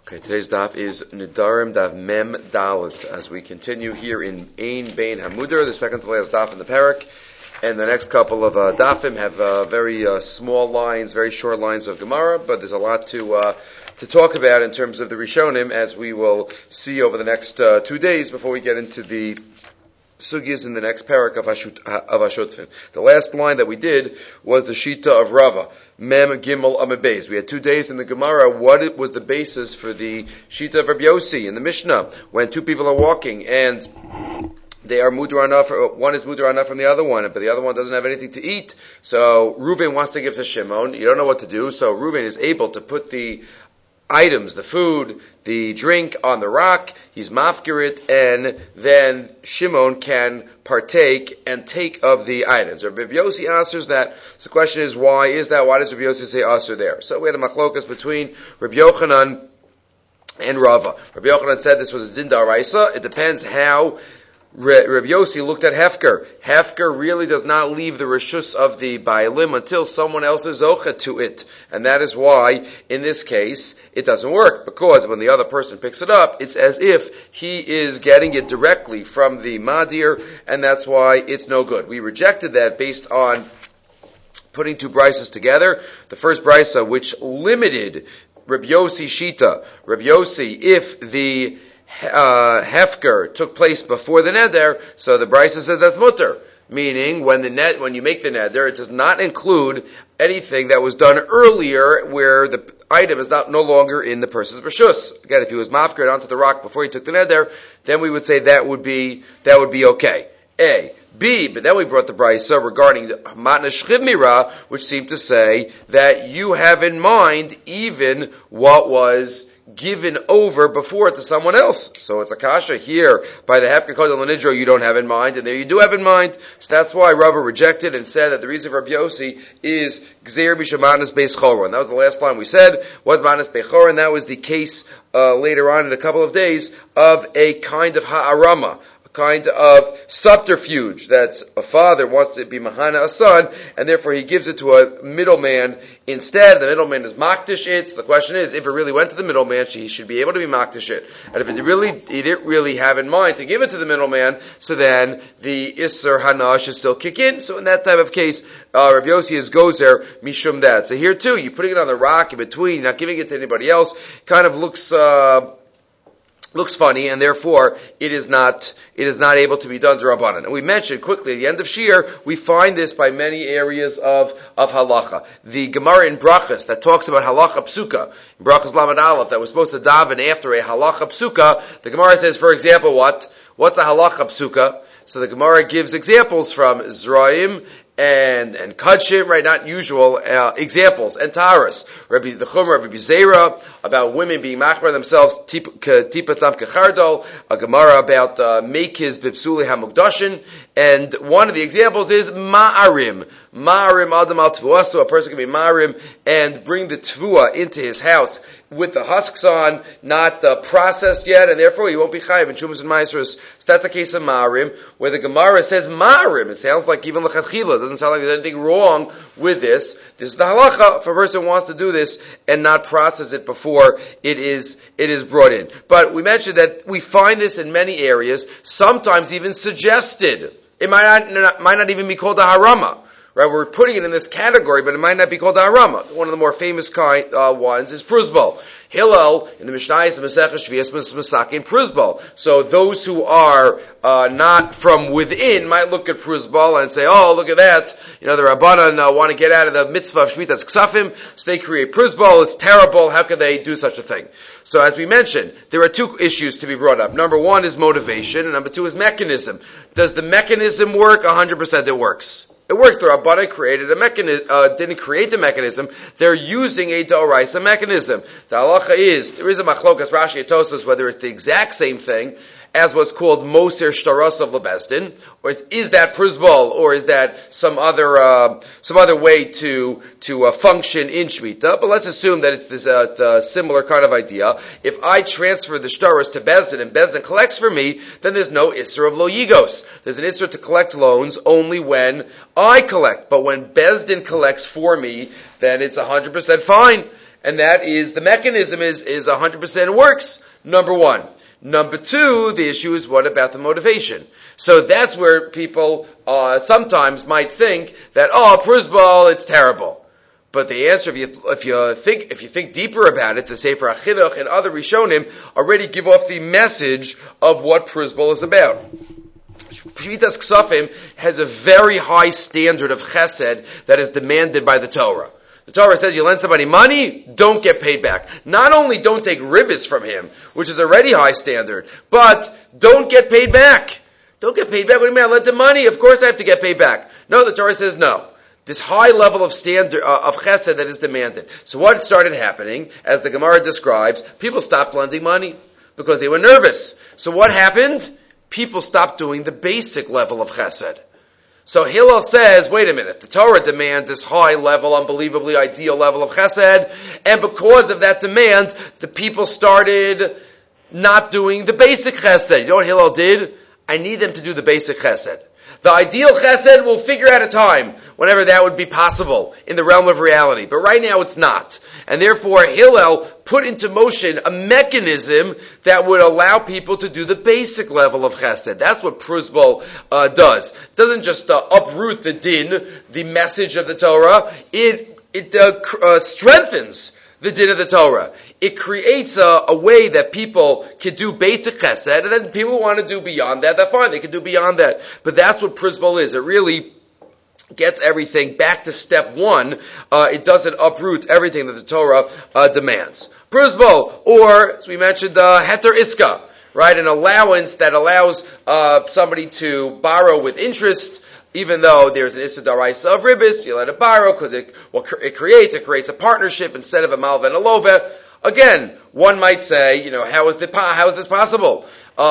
Okay, today's daf is Nidarim Daf Mem Dalet. As we continue here in Ein Bein Hamudar, the second to last daf in the parak, and the next couple of dafim have very small lines, very short lines of Gemara, but there's a lot to talk about in terms of the Rishonim, as we will see over the next 2 days before we get into the sugis in the next parak of Ashutfin. The last line that we did was the Shita of Rava, Mem Gimel Amabez. We had 2 days in the Gemara. What was the basis for the Shita of Rabbi Yossi in the Mishnah when two people are walking and they are mudar, one is mudar from the other one, but the other one doesn't have anything to eat. So Reuven wants to give to Shimon. You don't know what to do, so Reuven is able to put the items, the food, the drink on the rock, he's mafkir it, and then Shimon can partake and take of the items. Rabbi Yossi answers that. So the question is, why is that? Why does Rabbi Yossi say aser there? So we had a machlokas between Rabbi Yochanan and Rava. Rabbi Yochanan said this was a din d'oraisa. It depends how Rabbi Yossi looked at Hefker. Hefker really does not leave the reshus of the Bailim until someone else is zocha to it. And that is why, in this case, it doesn't work. Because when the other person picks it up, it's as if he is getting it directly from the Madir, and that's why it's no good. We rejected that based on putting two brises together. The first brisa, which limited Rabbi Yossi Shita. Rabbi Yossi, if the Hefker took place before the neder, so the Brisa says that's mutter. Meaning, when you make the neder, it does not include anything that was done earlier where the item is no longer in the person's reshus. Again, if he was mafkir onto the rock before he took the neder, then we would say that would be okay. A. B, but then we brought the brisa regarding matna shchivmira, which seemed to say that you have in mind even what was given over before to someone else. So it's a kasha here by the Hefker Kodel Nidro you don't have in mind, and there you do have in mind. So that's why Rava rejected and said that the reason for Rabbi Yossi is Gzeir B'Shemanas Beis Choron. That was the last line we said, was Manas Beis Choron. That was the case later on in a couple of days of a kind of ha'arama, kind of subterfuge that a father wants to be mahana a son, and therefore he gives it to a middleman instead. The middleman is makdish it. So the question is, if it really went to the middleman, he should be able to be makdish it. And if he didn't really have in mind to give it to the middleman, so then the isser hana should still kick in. So in that type of case, Rabbi Yossi is gozer mishum that. So here too, you're putting it on the rock in between, not giving it to anybody else, kind of looks funny, and therefore it is not able to be done d'Rabbanan. And we mentioned quickly at the end of Shir, we find this by many areas of halacha. The Gemara in Brachas that talks about halacha psuka, in Brachas Lamed Aleph, that was supposed to daven after a halacha psuka, the Gemara says, for example, what's a halacha psuka? So the Gemara gives examples from Zraim and Kudshim, right? Not usual examples. And Taurus, the Chumrah of Rabbi Zera about women being machmer themselves, tipatam kechardol. A Gemara about mekiz bipsuli hamukdashin. And one of the examples is ma'arim. Ma'arim adam al tvua. So a person can be ma'arim and bring the tvua into his house with the husks on, not processed yet, and therefore he won't be chayiv in Shumas and Maasros. So that's a case of ma'arim, where the Gemara says ma'arim. It sounds like even l'chadchila. It doesn't sound like there's anything wrong with this. This is the halacha if a person wants to do this and not process it before it is brought in. But we mentioned that we find this in many areas, sometimes even suggested. It might not even be called a harama. Right, we're putting it in this category, but it might not be called Arama. One of the more famous ones is Pruzbal. Hillel, in the Mishnah, is the Masechah Shvias Masakin Pruzbal. So those who are not from within might look at Pruzbal and say, oh, look at that. The Rabbanan want to get out of the mitzvah of Shmitas Ksafim, so they create Pruzbal. It's terrible. How could they do such a thing? So as we mentioned, there are two issues to be brought up. Number one is motivation, and number two is mechanism. Does the mechanism work? 100% it works. It works. The Rabbanan created a mechanism, didn't create the mechanism. They're using a d'oraisa mechanism. The halacha is, there is a machlokas Rashi and Tosfos whether it's the exact same thing as what's called Moser Shtaros of Lebesdin, or is that Pruzbal, or is that some other way to function in Shemitah? But let's assume that it's a similar kind of idea. If I transfer the Shtaros to Bezdin and Bezdin collects for me, then there's no Isser of Lo Yigos. There's an Isser to collect loans only when I collect. But when Bezdin collects for me, then it's 100% fine. and that is the mechanism is 100% works, number one. Number two, the issue is what about the motivation? So that's where people sometimes might think that, Pruzbal, it's terrible. But the answer, if you think deeper about it, the Sefer HaChinuch and other Rishonim already give off the message of what Pruzbal is about. Shvitas Ksafim has a very high standard of chesed that is demanded by the Torah. The Torah says you lend somebody money, don't get paid back. Not only don't take ribbis from him, which is already high standard, but don't get paid back. Don't get paid back. What do you mean? I lent the money. Of course I have to get paid back. No, the Torah says no. This high level of standard of chesed that is demanded. So what started happening, as the Gemara describes, people stopped lending money because they were nervous. So what happened? People stopped doing the basic level of chesed. So Hillel says, wait a minute, the Torah demands this high level, unbelievably ideal level of chesed, and because of that demand, the people started not doing the basic chesed. You know what Hillel did? I need them to do the basic chesed. The ideal chesed will figure out a time whenever that would be possible in the realm of reality. But right now it's not. And therefore Hillel put into motion a mechanism that would allow people to do the basic level of chesed. That's what Pruzbal does. It doesn't just uproot the din, the message of the Torah. It strengthens the din of the Torah. It creates a way that people can do basic chesed, and then people who want to do beyond that, that's fine, they can do beyond that. But that's what Pruzbal is. It really gets everything back to step one. It doesn't uproot everything that the Torah demands. Pruzbal, or, as we mentioned, heter iska, right? An allowance that allows somebody to borrow with interest, even though there's an issa d'oraisa of ribbis, you let it borrow because it creates a partnership instead of a malva and a lova. Again, one might say, how is this possible?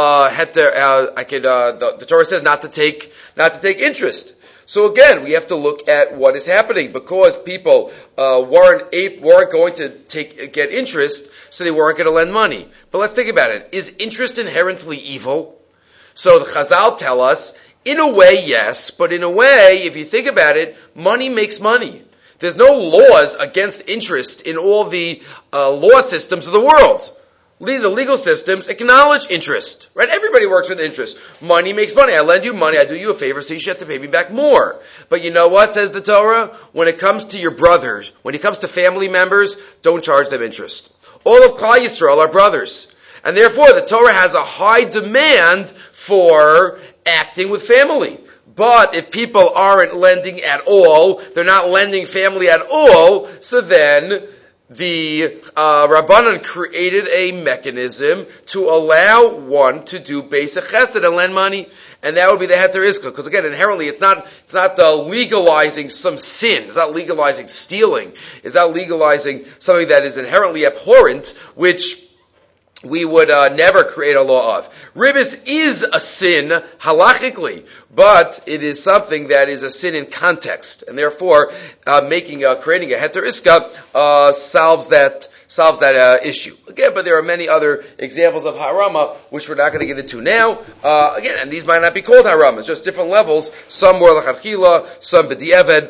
The Torah says not to take interest. So again, we have to look at what is happening because people weren't going to get interest, so they weren't going to lend money. But let's think about it: is interest inherently evil? So the Chazal tell us, in a way, yes, but in a way, if you think about it, money makes money. There's no laws against interest in all the law systems of the world. The legal systems acknowledge interest, right? Everybody works with interest. Money makes money. I lend you money, I do you a favor, so you should have to pay me back more. But you know what, says the Torah? When it comes to your brothers, when it comes to family members, don't charge them interest. All of Klal Yisrael are brothers. And therefore, the Torah has a high demand for acting with family. But if people aren't lending at all, they're not lending family at all, so then the Rabbanan created a mechanism to allow one to do basic chesed and lend money, and that would be the heter iska. Because again, inherently, it's not legalizing some sin. It's not legalizing stealing. It's not legalizing something that is inherently abhorrent, which we would never create a law of. Ribbis is a sin halachically, but it is something that is a sin in context, and therefore creating a heter iska solves that issue. Again, but there are many other examples of harama which we're not going to get into now. Again, and these might not be called haramas, just different levels. Some more l'chadchila, some b'di'eved,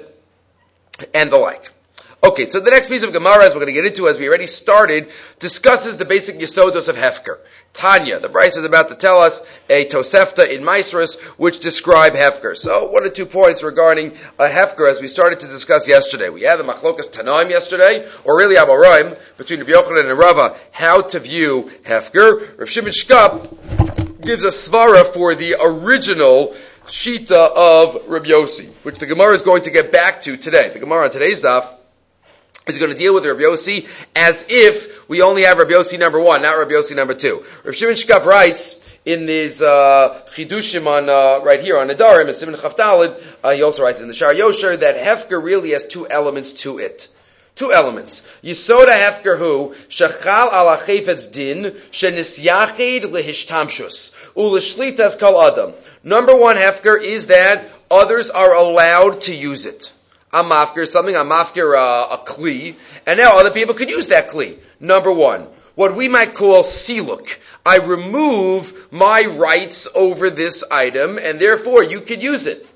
and the like. Okay, so the next piece of Gemara, as we're going to get into, as we already started, discusses the basic yesodos of Hefker. Tanya, the Bryce is about to tell us a Tosefta in Maasros, which describe Hefker. So, 1 or 2 points regarding Hefker, as we started to discuss yesterday. We had the Machlokas Tanaim yesterday, or really Amoraim, between Rabbi Yochanan and Rava, how to view Hefker. Rav Shimon Shkop gives a svara for the original Shita of Rabbi Yossi, which the Gemara is going to get back to today. The Gemara on today's daf is going to deal with Rabbi Yossi as if we only have Rabbi Yossi number 1, not Rabbi Yossi number 2. Rav Shimon Shkop writes in these chidushim on right here on Nedarim and Siman Chaf Daled, he also writes in the Shar Yosher that Hefker really has 2 elements to it. 2 elements. Yisoda Hefker hu shechal ala chayfetz din shenisyachid lehishtamshus uleshlitas kol adam. Number 1 Hefker is that others are allowed to use it. I'm mafkir something, I'm mafkir a kli, and now other people could use that kli. Number 1, what we might call siluk. I remove my rights over this item, and therefore you could use it.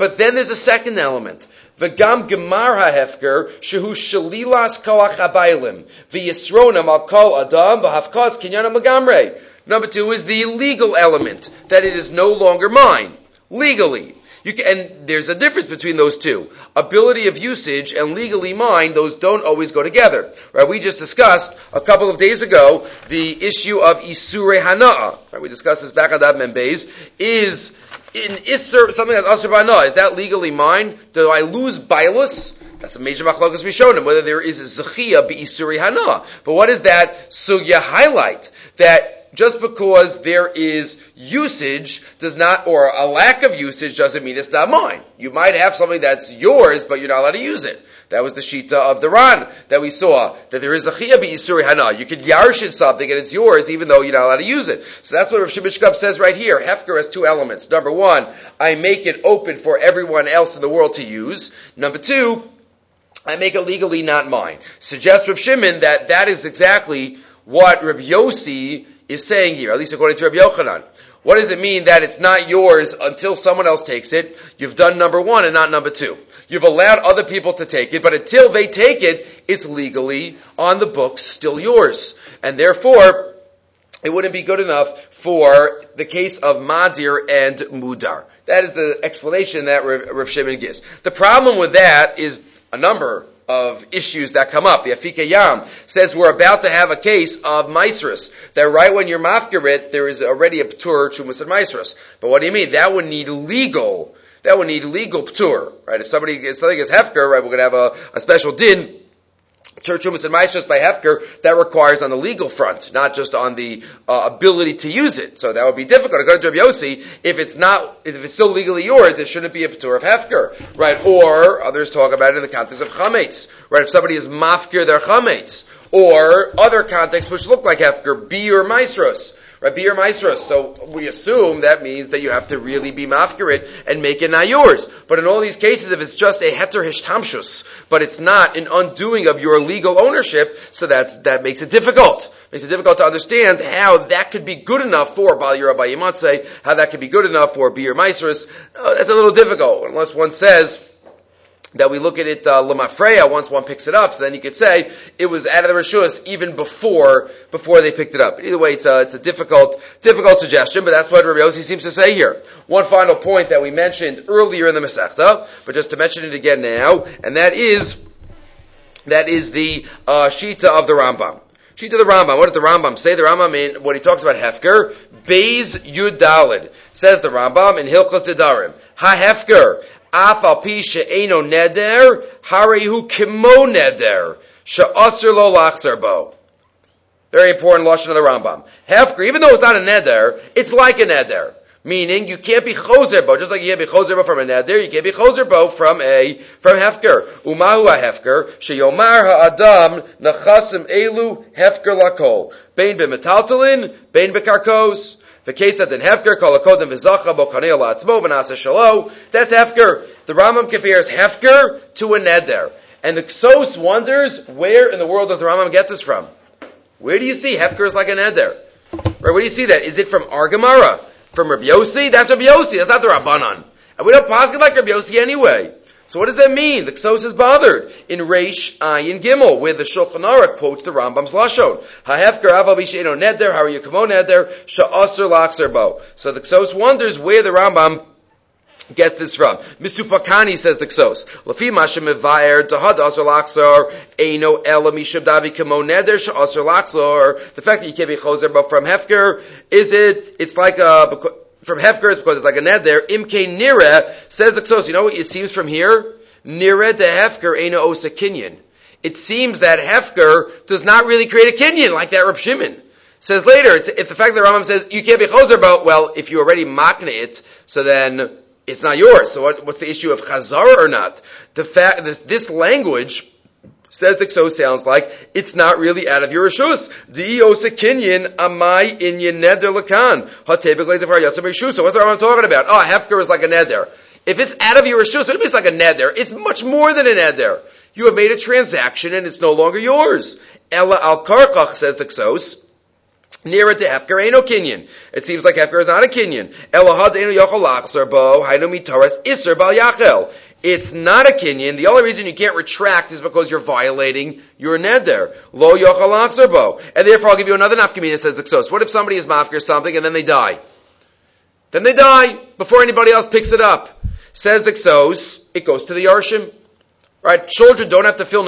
But then there's a second element. V'gam gemar ha'hefker shehu shalilas koach habaylim v'yisronam al kol adam v'hafkas kinyanam legamrei. Number two is the legal element, that it is no longer mine, legally. And there's a difference between those two. Ability of usage and legally mine, those don't always go together. Right? We just discussed a couple of days ago the issue of Isurei Hana'a. Right? We discussed this back on Daf Mem Beis. Is in Isur something that's Asur B'Hana'a, is that legally mine? Do I lose Bailus? That's a major machlokas Rishonim, whether there is a Zechiyah B'Isurei Hana'a. But what does that sugya highlight? That just because there is usage does not, or a lack of usage doesn't mean it's not mine. You might have something that's yours, but you're not allowed to use it. That was the shita of the Ran that we saw, that there is a chiyah b'isuri hana. You could yarshid something and it's yours even though you're not allowed to use it. So that's what Rav Shimon Shkab says right here. Hefker has two elements. Number one, I make it open for everyone else in the world to use. Number two, I make it legally not mine. Suggests Rav Shimon that is exactly what Rabbi Yossi is saying here, at least according to Rabbi Yochanan. What does it mean that it's not yours until someone else takes it? You've done number one and not number two. You've allowed other people to take it, but until they take it, it's legally on the books still yours. And therefore, it wouldn't be good enough for the case of Madir and Mudar. That is the explanation that Rav Shimon gives. The problem with that is a number of issues that come up. The Afika Yam says we're about to have a case of Maisrus, that right when you're mafkirit, there is already a Ptur, Chumas and Maisrus. But what do you mean? That would need legal Ptur, right? If something is Hefker, right, we're going to have a special din, Chumas and Maisrus by Hefker, that requires on the legal front, not just on the ability to use it. So that would be difficult. According to Rabbi Yossi, if it's still legally yours, there shouldn't be a Ptur of Hefker, right? Or others talk about it in the context of Chametz, right? If somebody is mafkir their Chametz, or other contexts which look like Hefker, Bi or Maisrus. Right, Bi or Maisrus. So we assume that means that you have to really be mafkirit and make it not yours. But in all these cases, if it's just a heter hishtamshus, but it's not an undoing of your legal ownership, so that makes it difficult. Makes it difficult to understand how that could be good enough for Bal Yira Bayimatzeh, how that could be good enough for Bi or Maisrus. That's a little difficult, unless one says that we look at it lemafreya once one picks it up, so then you could say it was out of the reshus even before they picked it up. But either way, it's a difficult suggestion, but that's what Rabbi Yossi seems to say here. One final point that we mentioned earlier in the Masechta, but just to mention it again now, and that is the shita of the Rambam. Shita of the Rambam. What does the Rambam say? The Rambam, in what he talks about Hefker, Beis Yud Daled, says the Rambam in Hilchos Dedarim, Ha Hefker, Af al pi she'eno neder, harehu kimo neder, she'asr lo lachzar bo. Very important lashon of the Rambam. Hefker, even though it's not a neder, it's like a neder. Meaning, you can't be choser bo, just like you can't be choser bo from a neder, you can't be choser bo from hefker. Umahu ha-hefker, she'yomar ha'adam nachasim elu hefker lakol. Bein b'metaltalin, bein b'karkos. The Ketzat and Hefker, Kolakodim Vizacha, Bokaneo La'atzmo, Vanasa Shalo. That's Hefker. The Rambam compares Hefker to a Neder. And the Ksos wonders, where in the world does the Rambam get this from? Where do you see Hefker is like a Neder? Right, where do you see that? Is it from Ar Gemara? From Rabbi Yossi? That's Rabbi Yossi, that's not the Rabbanan. And we don't pass it like Rabbi Yossi anyway. So what does that mean? The Ksos is bothered in Reish Ayin Gimel, where the Shulchan Aruch quotes the Rambam's lashon. Ha'hefker aval b'she'eno neder, ha'ar yukamo neder, sha'asr lachzer bo. So the Ksos wonders where the Rambam gets this from. Misupakani, says the Ksos. Lafi mashem mevayer dahad asr lachzer eino ela mishab davi kamo neder sha'asr lachzer. The fact that you can't be choser bo from Hefker, it's like from Hefker is because it's like a neder. Imke nira, says the Ksos, you know what it seems from here? Nira de Hefker eino osa kinyan. It seems that Hefker does not really create a kinyan like that Reb Shimon. Says later, if the fact that Rambam says you can't be choser about, well, if you already makna it, so then it's not yours. So what's the issue of chazara or not? The fact this language, says the Ksos, sounds like it's not really out of your reshus. The osa kinyan amai inyan neder lakan hatebek le'devar yatzim reshus. So what's the Rambam talking about? Oh, Hefker is like a neder. If it's out of your reshus, what do you mean it's like a neder? It's much more than a neder. You have made a transaction and it's no longer yours. Ella al karchach, says the Ksos. Nearer to Hefker, ain't no Kinyan. It seems like Hefker is not a Kinyan. Elohad einu yochol lachzor bo, hainu mitaras iser bal yachel. It's not a Kinyan. The only reason you can't retract is because you're violating your neder. Lo yochol lachzor bo. And therefore I'll give you another nafkamina, says the Ksos. What if somebody is mafkir something and then they die? Then they die before anybody else picks it up. Says the Ksos, it goes to the Yarshim. Right? Children don't have to fulfill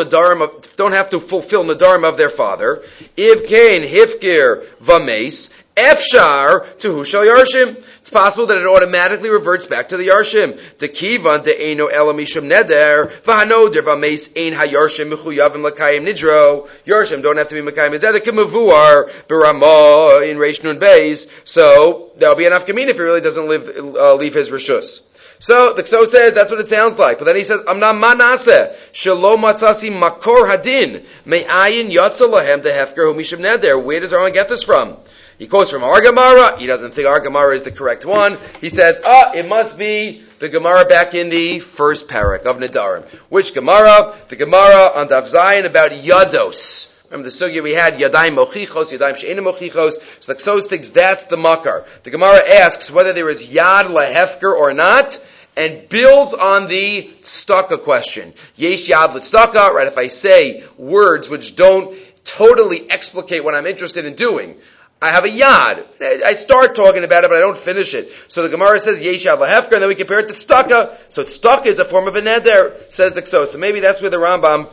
nadarim of their father. If kain hifkir vames efshar to hushal yarshim. It's possible that it automatically reverts back to the yarshim. The kivan de eino elamishum neder v'hanoder vames ein hayarshim mechuyavim lakayim nidro. Yarshim don't have to be makayim nidro. They can mavuar berama in reish nun beis. So there'll be an afkamin if he really doesn't leave his rishus. So the Kso says that's what it sounds like. But then he says, Amnam manase shelo matzasi makor hadin me'ayin yatsa lahem de hefker hu mishum neder. Where does Aaron get this from? He quotes from our Gemara. He doesn't think our Gemara is the correct one. He says, it must be the Gemara back in the first parak of Nedarim. Which Gemara? The Gemara on Daf Zayin about Yados. Remember the sugya we had, Yadayim mochichos, Yadayim she'enim mochichos. So the Ksos thinks that's the makar. The Gemara asks whether there is Yad lahefker or not, and builds on the tzedakah question. Yesh yad l'tzedakah, right? If I say words which don't totally explicate what I'm interested in doing, I have a yad. I start talking about it, but I don't finish it. So the Gemara says yesh yad lahefker, and then we compare it to tzedakah. So tzedakah is a form of a neder, says the Ksos. So maybe that's where the Rambam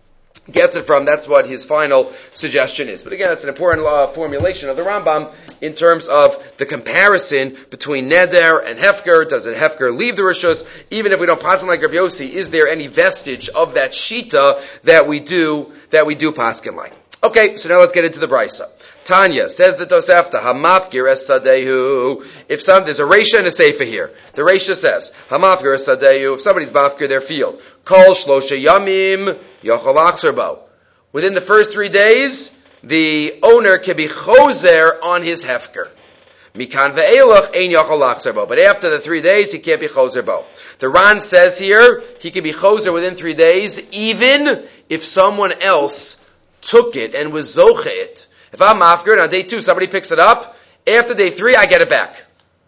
gets it from. That's what his final suggestion is. But again, it's an important formulation of the Rambam in terms of the comparison between neder and hefker. Does a hefker leave the rishus? Even if we don't pass it like Rav Yossi, is there any vestige of that shita that we do paskin like? Okay, so now let's get into the brisa. Tanya says the Tosefta, Hamafkir es sadehu. If there's a Reisha and a Seifa here. The Reisha says, Hamafkir es sadehu. If somebody's mafkir their field, Kol shlosha yamim yochol achzer bo. Within the first 3 days, the owner can be choser on his hefker. Mikan ve'elach ein yochol achzer bo. But after the 3 days, he can't be choser bo. The Ran says here, he can be choser within 3 days, even if someone else took it and was zoche it. If I'm mafkir and on day 2 somebody picks it up, after day 3 I get it back.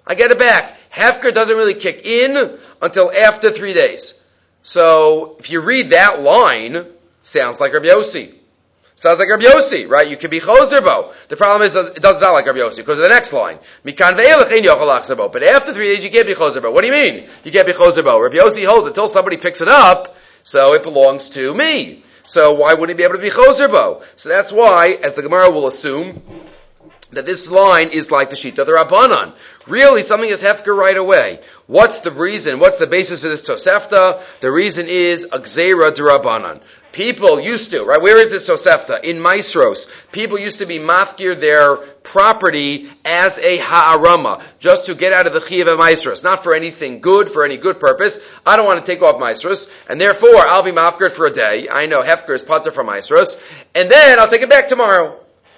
Hefker doesn't really kick in until after 3 days. So if you read that line, sounds like Rabbi Yossi. Right? You can be choser bo. The problem is it doesn't sound like Rabbi Yossi because of the next line. Mikan ve'elach ein yochol achzer bo. But after 3 days you can't be choser bo. What do you mean? You can't be choser bo. Rabbi Yossi holds until somebody picks it up, so it belongs to me. So why wouldn't he be able to be choser bo? So that's why, as the Gemara will assume, that this line is like the Shita of the Rabbanan. Really, something is hefker right away. What's the reason? What's the basis for this Tosefta? The reason is Agzera de Rabbanan. People used to, right? Where is this Tosefta? In Maisros. People used to be mafkir their property as a ha'arama, just to get out of the chiyuv of Maisros. Not for anything good, for any good purpose. I don't want to take off Maisros, and therefore I'll be mafkir for a day. I know hefker is pater for Maisros, and then I'll take it back tomorrow.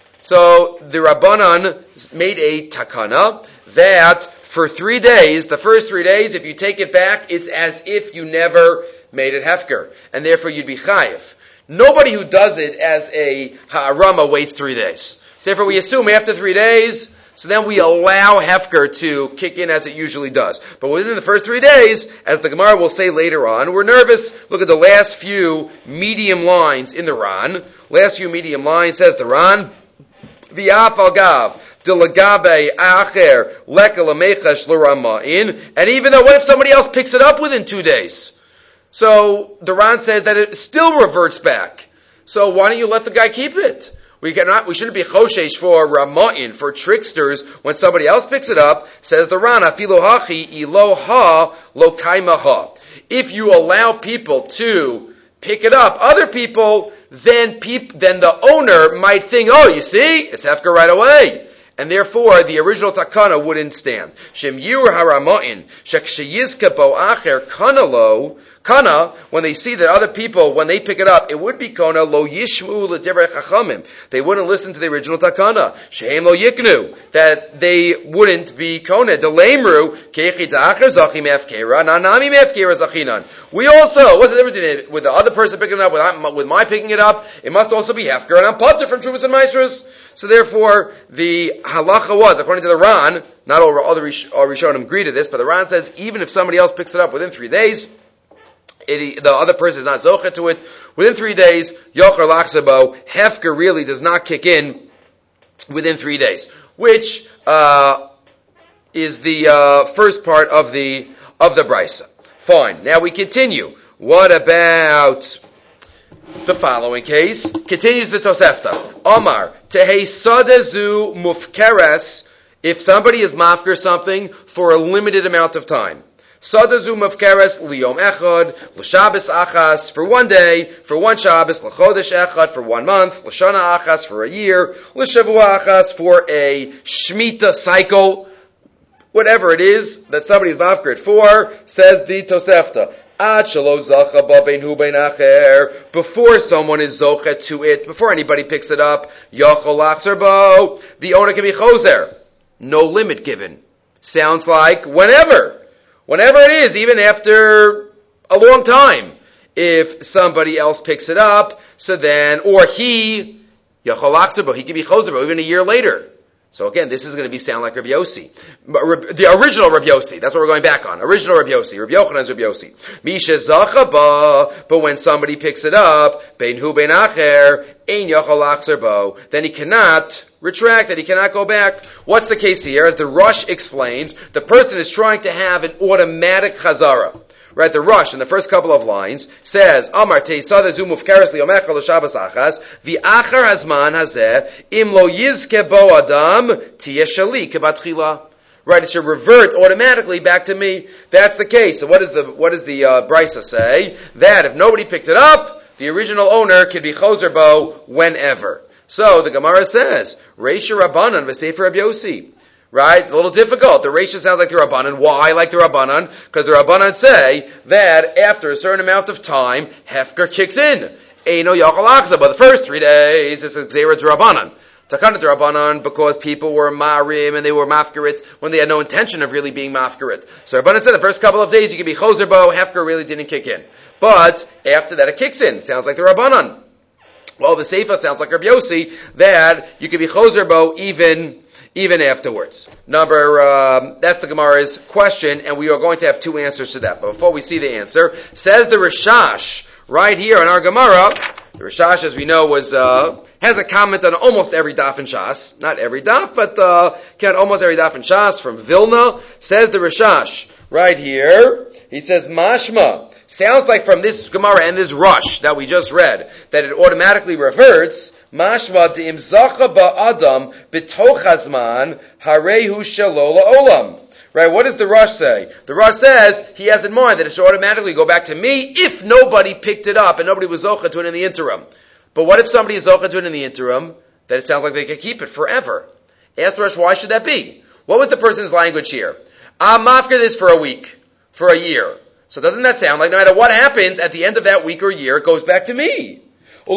So the Rabbanan made a takana that for 3 days, the first 3 days, if you take it back, it's as if you never made it hefker, and therefore you'd be chayiv. Nobody who does it as a ha'arama waits 3 days. So therefore we assume after 3 days, so then we allow hefker to kick in as it usually does. But within the first 3 days, as the Gemara will say later on, we're nervous. Look at the last few medium lines in the Ran. Last few medium lines says the Ran, V'af al gav, delagabe acher, leka lamechesh l'rama'in. And even though, what if somebody else picks it up within 2 days? So the Ran says that it still reverts back. So why don't you let the guy keep it? We shouldn't be choshesh for rama'in, for tricksters, when somebody else picks it up. Says the Ran, afilo hachi ilo ha lo kaima ha. If you allow people to pick it up, other people, then the owner might think, oh, you see, it's hefker right away. And therefore, the original takana wouldn't stand. Shem yur harama'in, sheksheyizka bo acher kanalo, Kana, when they see that other people, when they pick it up, it would be Kona, lo yishmu l'divrei chachamim. They wouldn't listen to the original takana. Shehem lo yiknu. That they wouldn't be Kona. Delemru, kechi da'acher zachim efkera, nanami efkera zachinan. We also, what's the difference with the other person picking it up, with my picking it up? It must also be hefker, and I'm potter from Truvas and Maestros. So therefore, the halacha was, according to the Ran, not all other Rishonim agree to this, but the Ran says, even if somebody else picks it up within 3 days, the other person is not zocha to it, within 3 days, yocher lachsabo, hefker really does not kick in within 3 days, which is the first part of the brisa. Fine. Now we continue. What about the following case? Continues the Tosefta. Omar, tehei sadezu mufkeres, if somebody is mafker something for a limited amount of time. Sadazu mafkeres liyom echad, l'shabes achas for 1 day, for 1 Shabbos, l'chodesh echad for 1 month, l'shana achas for a year, l'shavua achas for a shmita cycle, whatever it is that somebody is mafker it for, says the Tosefta. Ad shelo zacha ba bein hu bein acher, before someone is zochet to it, before anybody picks it up, yachol lachzer bo, the owner can be choser. No limit given. Sounds like whenever it is, even after a long time. If somebody else picks it up, so then, or he, yachol lachzer bo, he can be choser bo, even a year later. So again, this is going to sound like Rabbi Yossi. The original Rabbi Yossi, that's what we're going back on. Original Rabbi Yossi, Rabbi Yochanan's Rabbi Yossi. Misha zacha ba, but when somebody picks it up, bein hu bein acher, ein yachol lachzer bo, then he cannot retract it, he cannot go back. What's the case here? As the Rush explains, the person is trying to have an automatic chazara. Right, the Rush in the first couple of lines says, Amar teisada zu mufkeres liyomecha l'shabas achas, v'achar hazman hazeh, im lo yizke bo adam, tiyeh shali kebatchila. Right, it should revert automatically back to me. That's the case. So what does the Brisa say? That if nobody picked it up, the original owner could be choser bo whenever. So the Gemara says, Reisha Rabbanan v'sefer Rabbi Yossi. Right? It's a little difficult. The Reisha sounds like the Rabbanan. Why like the Rabbanan? Because the Rabbanan say that after a certain amount of time, Hefker kicks in. Eino Yachal Achza. But the first 3 days, it's a Gzeira to Rabbanan. Takana to Rabbanan, because people were Marim and they were Mafkarit when they had no intention of really being Mafkarit. So Rabbanan said the first couple of days you could be Choser Bo, Hefker really didn't kick in. But after that it kicks in. It sounds like the Rabbanan. Well, the Seifa sounds like Rabbi Yossi, that you could be Choser Bo even afterwards. That's the Gemara's question, and we are going to have 2 answers to that. But before we see the answer, says the Rishash, right here in our Gemara, the Rishash, as we know, has a comment on almost every daf in Shas. Not every daf, but almost every daf in Shas, from Vilna. Says the Rishash, right here, he says, Mashma, sounds like from this Gemara and this Rush that we just read, that it automatically reverts. Mashma de'im zacha ba'adam b'toch hazman harehu shelo la'olam. Right, what does the Rush say? The Rush says he has in mind that it should automatically go back to me if nobody picked it up and nobody was zocha to it in the interim. But what if somebody is zocha to it in the interim? That it sounds like they could keep it forever. Ask the Rush, why should that be? What was the person's language here? I'm after this for a week, for a year. So doesn't that sound like no matter what happens at the end of that week or year, it goes back to me? The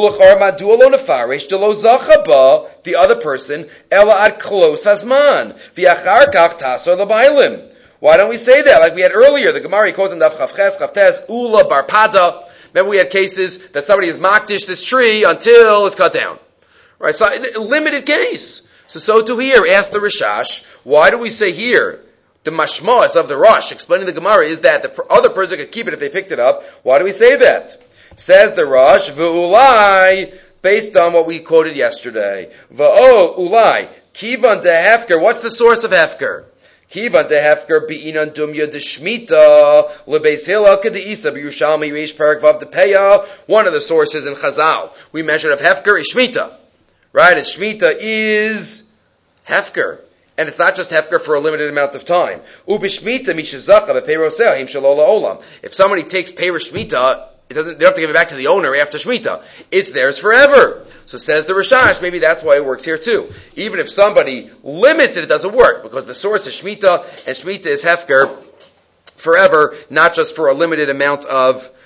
other person, ela ad klos hazman, v'achar kach taso l'bailim. Why don't we say that? Like we had earlier, the Gemara quotes in Daf Chavches, Chavtes, Ula Barpada. Remember we had cases that somebody has makdish this tree until it's cut down. Right? So, a limited case. So to here, ask the Rishash, why do we say here, the mashmas of the Rush, explaining the Gemara, is that the other person could keep it if they picked it up. Why do we say that? Says the Rush, v'ulai, based on what we quoted yesterday. V'o, ulai, kivan de hefker, what's the source of hefker? Kivan de hefker bi'inan dumya de shmita, lebeis hila k'de'isa b'yushalmi reish parak vav de peya. One of the sources in Chazal, we measured of hefker is shmita. Right? And shmita is hefker. And it's not just hefker for a limited amount of time. Ubishmita mishazacha b'peiroseh him shalola olam. If somebody takes peirosh shmita, they don't have to give it back to the owner after Shemitah. It's theirs forever. So says the Rishash, maybe that's why it works here too. Even if somebody limits it, it doesn't work, because the source is Shemitah, and Shemitah is Hefker forever, not just for a limited amount of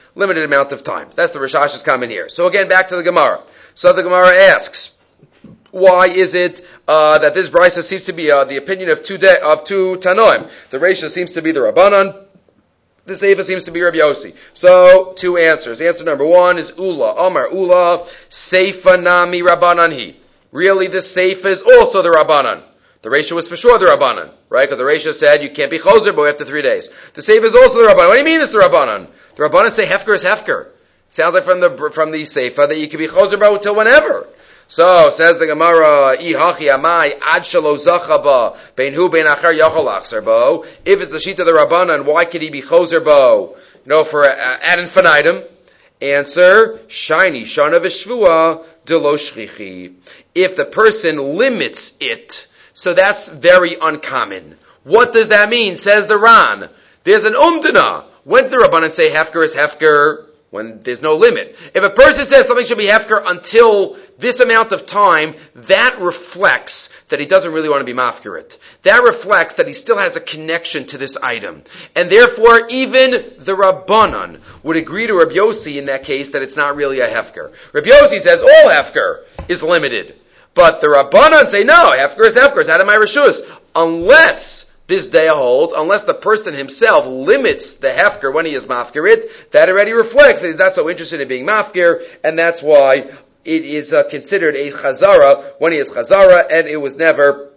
Limited amount of time. That's the Rishash's comment here. So again, back to the Gemara. So the Gemara asks, why is it that this brisa seems to be the opinion of two Tanoim? The Reisha seems to be the Rabbanan. The Seifa seems to be Rabbi Yossi. So, two answers. Answer number one is Ula. Amar Ula, Seifa Nami Rabbanan Hi. Really, the Seifa is also the Rabbanan. The Reisha was for sure the Rabbanan, right? Because the Reisha said you can't be Choser Bo after 3 days. The Seifa is also the Rabbanan. What do you mean it's the Rabbanan? The Rabbanan say Hefker is Hefker. Sounds like from the Seifa that you can be Choser Bo until whenever. So, says the Gemara, Ihachi amai ad shelo zachaba bein hu bein acher yachol achzer bo. If it's the sheet of the Rabbanan, why could he be choser bo? For ad infinitum. Answer, shiny shana v'shvua de lo shchichi. If the person limits it, so that's very uncommon. What does that mean? Says the Ran. There's an umdana. When did the Rabbanan say hefker is hefker? When there's no limit. If a person says something should be hefker until this amount of time, that reflects that he doesn't really want to be mafkirit. That reflects that he still has a connection to this item. And therefore, even the Rabbanan would agree to Rabbi Yossi in that case that it's not really a hefker. Rabbi Yossi says all hefker is limited. But the Rabbanan say, no, hefker is hefker. It's out of my reshus. Unless this day holds, unless the person himself limits the hefker when he is mafkirit, that already reflects that he's not so interested in being mafkir, and that's why it is considered a chazara when he is chazara, and it was never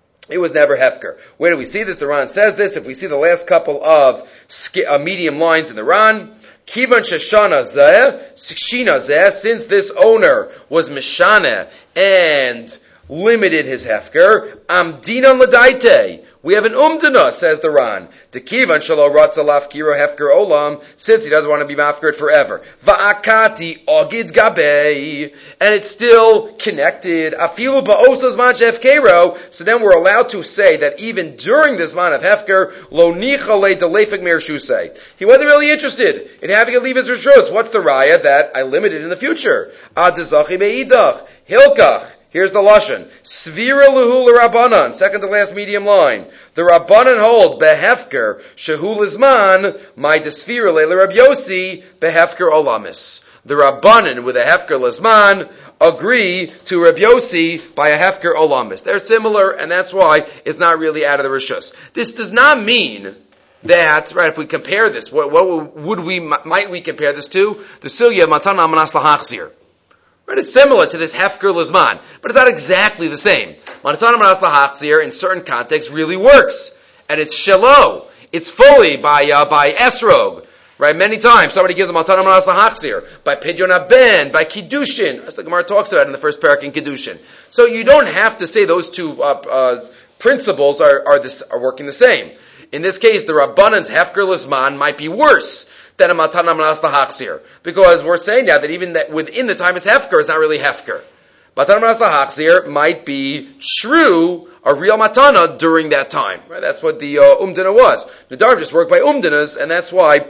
hefker. Where do we see this? The Ran says this. If we see the last couple of medium lines in the Ran, Kivan sheshana zeh, shina zeh, since this owner was mishana and limited his hefker, amdinan l'daite. We have an umdana, says the Ran. Tekivan shalo ratza lafkiro hefker olam, since he doesn't want to be mafkired forever. Va'akati ogid gabei, and it's still connected. Afilu ba'osos man hefkero. So then we're allowed to say that even during this man of hefker, lo nicha le delefik mer shusei. He wasn't really interested in having to leave his rishus. What's the raya that I limited in the future? Ad zachi beidach hilkach. Here's the lashon. Svira luhu l'Rabbanan. Second to last medium line. The Rabbanan hold behefker shehu lizman my desvira le Rabbi Yossi behefker olamis. The Rabbanan with a hefker lizman agree to Rabbi Yossi by a hefker olamis. They're similar, and that's why it's not really out of the rishus. This does not mean that, right, if we compare this, what might we compare this to? The Sugya Matana Amanas Lahachzir. Right, it's similar to this hefker lizman, but it's not exactly the same. Matana Amanas Lahachzir in certain contexts really works, and it's shelo. It's fully by esrog. Right, many times somebody gives a matana manas lahachzir by pidyon haben, by kiddushin, as the Gemara talks about in the first parak in kiddushin. So you don't have to say those two principles are working the same. In this case, the Rabbanan's hefker lizman might be worse than a matana manas lahachzir, because we're saying now that even that within the time it's hefker, it's not really hefker. Matana manas lahachzir might be true, a real matana during that time. Right, that's what the umdana was. Nadarim just worked by umdanas, and that's why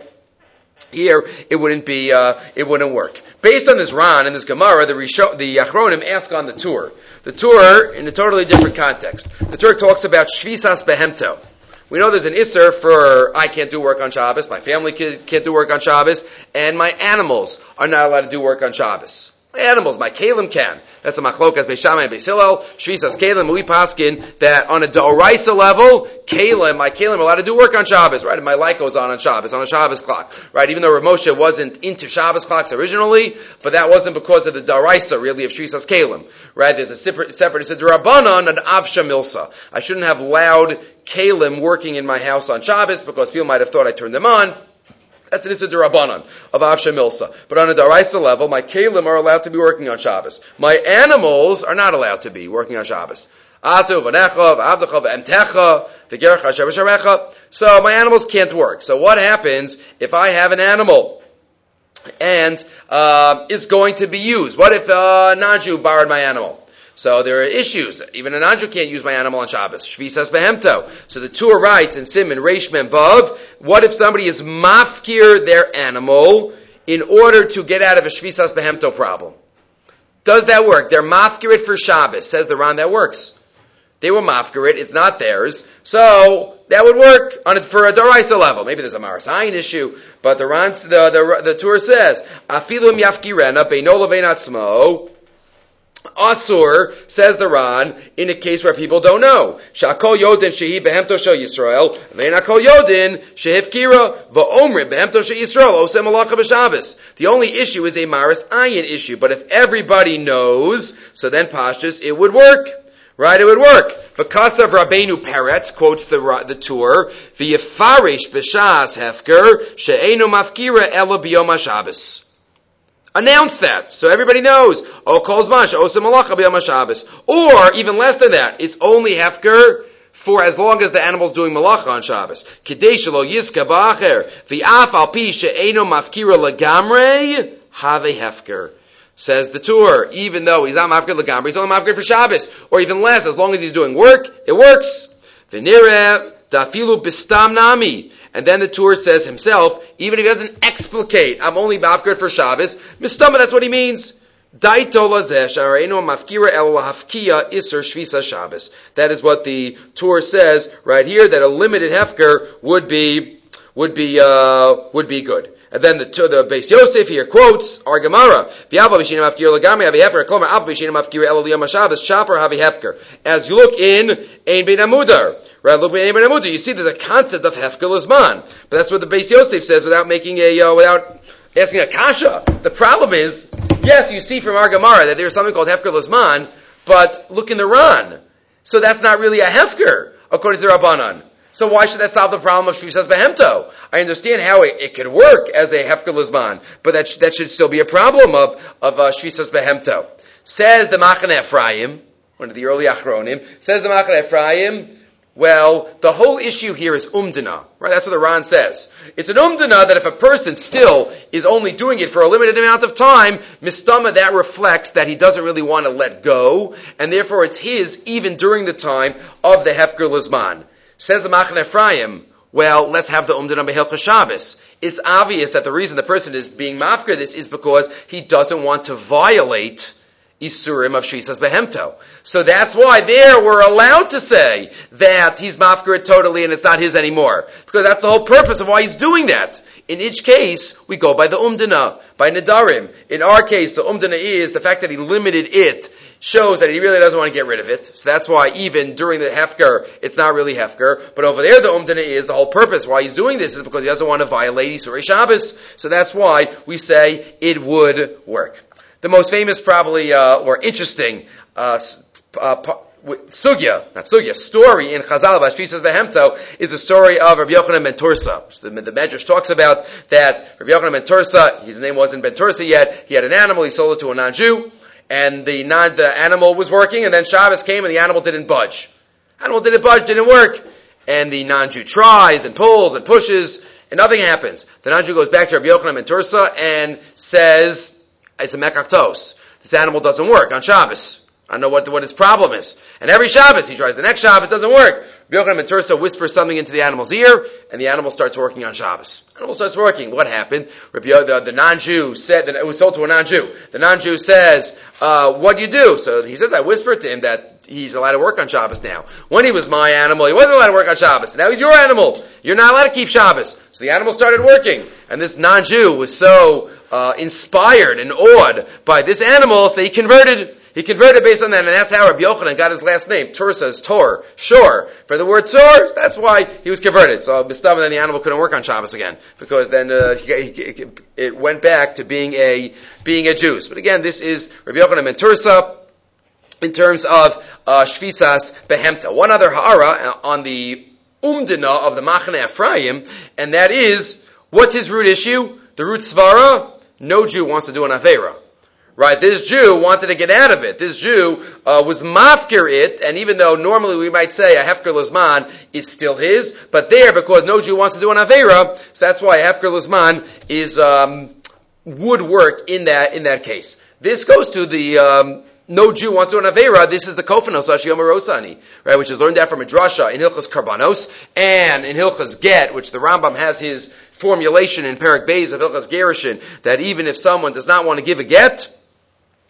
here it wouldn't work. Based on this Ran and this Gemara, the Achronim ask on the Tur. The Tur in a totally different context. The Tur talks about Shvisas Behemto. We know there's an Isser for I can't do work on Shabbos, my family can't do work on Shabbos, and my animals are not allowed to do work on Shabbos. My animals, my kalim can. That's a machlokas Beis Shammai and Beis Hillel. Shvisas kalim, we paskin that on a d'oraisa level, my kalim are allowed to do work on Shabbos, right? And my light goes on Shabbos, on a Shabbos clock, right? Even though Rav Moshe wasn't into Shabbos clocks originally, but that wasn't because of the d'oraisa, really, of Shvisas kalim, right? There's a separate, it's a d'Rabbanan and avsha milsa. I shouldn't have loud kalim working in my house on Shabbos because people might have thought I turned them on. That's an Issa D'Rabbanan of Avsha Milsa. But on a Daraisa level, my Kalim are allowed to be working on Shabbos. My animals are not allowed to be working on Shabbos. So my animals can't work. So what happens if I have an animal and it's going to be used? What if a non-Jew borrowed my animal? So there are issues. Even a non-Jew can't use my animal on Shabbos. Shvisas behemto. So the Tur writes in Siman Reish Mem Vav, what if somebody is mafkir their animal in order to get out of a Shvisas behemto problem? Does that work? They're mafkir it for Shabbos. Says the Ran, that works. They were mafkir it. It's not theirs. So that would work for a Daraisa level. Maybe there's a Marasayan issue, but the Torah says, Afilum Yafkirena Beino Levein Atzmo, Asur, says the Ran, in a case where people don't know. Shakol Yodin Shehi Behemto Shel Yisrael, Ve'nakol Yodin Shehifkira Va'omrim Behemto Shel Yisrael Osem Malacha B'Shabbos. The only issue is a Maris Ayin issue, but if everybody knows, so then Pashtus, it would work. Right, it would work. V'kasav Rabbeinu Peretz quotes the Tur, V'yefarish B'shas Hefker She'enu Mafkira Ela B'yom HaShabbos. Announce that, so everybody knows. O Kol Zman She'osem Malacha B'yom HaShabbos. Or, even less than that, it's only Hefker for as long as the animal's doing Malacha on Shabbos. K'dei Shelo Yizka Ba'acher V'af Al Pi She'enu Mafkira Legamrei Have Hefker. Says the Tur, even though he's not mafkir l'gamri, he's only mafkir for Shabbos, or even less, as long as he's doing work, it works. V'nireh dafilu bistam nami. And then the Tur says himself, even if he doesn't explicate, I'm only mafkir for Shabbos, mistama, that's what he means. Daito lazeh sha'areinu mafkira el lahafkiya iser shvisa Shabbos. That is what the Tur says right here, that a limited hefker would be good. And then the Beis Yosef here quotes our Gemara. As you look in Ein Bein Hamudar, right? Look in Ein Bein Hamudar, you see there's a concept of Hefker Lizman. But that's what the Beis Yosef says without asking a kasha. The problem is, yes, you see from our Gemara that there's something called Hefker Lizman, but look in the Ran. So that's not really a Hefker, according to the Rabbanan. So why should that solve the problem of Shvisas Behemto? I understand how it could work as a Hefker Lizman, but that should still be a problem of Shvisas Behemto. Says the Machane Ephraim, one of the early Achronim, says the Machane Ephraim, well, the whole issue here is umdana, right? That's what the Ran says. It's an umdana that if a person still is only doing it for a limited amount of time, mistama, that reflects that he doesn't really want to let go, and therefore it's his even during the time of the Hefker Lizman. Says the Machane Ephraim, well, let's have the Umdana Behilchas Shabbos. It's obvious that the reason the person is being mafkir this is because he doesn't want to violate Isurim of Shvisas Behemto. So that's why there we're allowed to say that he's mafkir it totally and it's not his anymore. Because that's the whole purpose of why he's doing that. In each case, we go by the Umdana, by Nedarim. In our case, the Umdana is the fact that he limited it shows that he really doesn't want to get rid of it. So that's why even during the Hefker, it's not really Hefker. But over there, the Umdana is, the whole purpose why he's doing this is because he doesn't want to violate Isurei Shabbos. So that's why we say it would work. The most famous probably, or interesting, story in Chazal about Shvisas Behemto is the story of Rabbi Yochanan ben Tursa. The Medrash talks about that Rabbi Yochanan ben Tursa, his name wasn't ben Tursa yet, he had an animal, he sold it to a non-Jew, and the animal was working, and then Shabbos came and the animal didn't budge. Didn't work. And the non-Jew tries and pulls and pushes, and nothing happens. The non-Jew goes back to Rabbi Yochanan ben Tursa and says, it's a mekaktos. This animal doesn't work on Shabbos. I don't know what his problem is. And every Shabbos, he tries the next Shabbos, it doesn't work. Rabbi Yochanan ben Tursa whispers something into the animal's ear, and the animal starts working on Shabbos. Animal starts working. What happened? The non-Jew said that it was sold to a non-Jew. The non-Jew says, what do you do? So he says, I whispered to him that he's allowed to work on Shabbos now. When he was my animal, he wasn't allowed to work on Shabbos. Now he's your animal. You're not allowed to keep Shabbos. So the animal started working. And this non-Jew was so inspired and awed by this animal, so he converted. He converted based on that, and that's how Rabbi Yochanan got his last name. Tursa is Tor, shore. For the word Tor, that's why he was converted. So B'stav, then the animal couldn't work on Shabbos again, because then it went back to being a Jew. But again, this is Rabbi Yochanan ben Tursa in terms of Shvisas Behemta. One other ha'ara on the Umdana of the Machane Ephraim, and that is, what's his root issue? The root svara, no Jew wants to do an Aveira. Right, this Jew wanted to get out of it. This Jew was mafkir it, and even though normally we might say a hefker lizman, it's still his, but there, because no Jew wants to do an aveira, so that's why a hefker lizman is would work in that case. This goes to the no Jew wants to do an aveira. This is the kofanos ashiyom rosani, right, which is learned out from a drasha in Hilchas Karbanos and in Hilchas Get, which the Rambam has his formulation in Perek Beis of Hilchas Gerushin that even if someone does not want to give a get,